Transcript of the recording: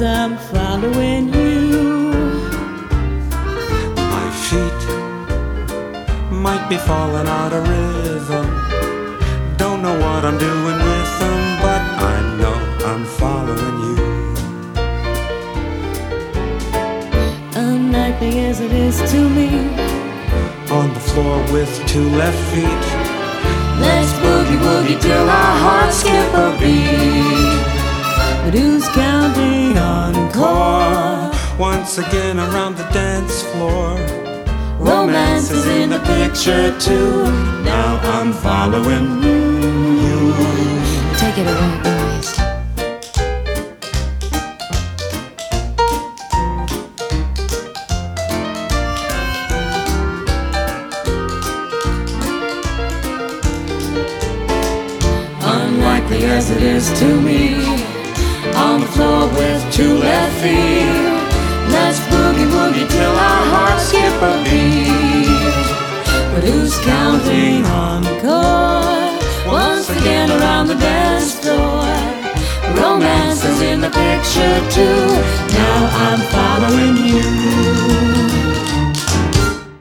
I'm following you. My feet might be falling out of rhythm. Don't know what I'm doing with them, but I know I'm following you. Unlikely as it is to me, On the floor with two left feet, let's boogie woogie till our hearts skip a beat. But who's counting encore? once again around the dance floor. Romance is in the picture too. Now I'm following you. Take it away, boys. Unlikely as it is to me, on the floor with two left feet, let's boogie woogie till our hearts skip a beat. But who's counting encore? Once again around the dance floor. Romance is in the picture too. Now I'm following you.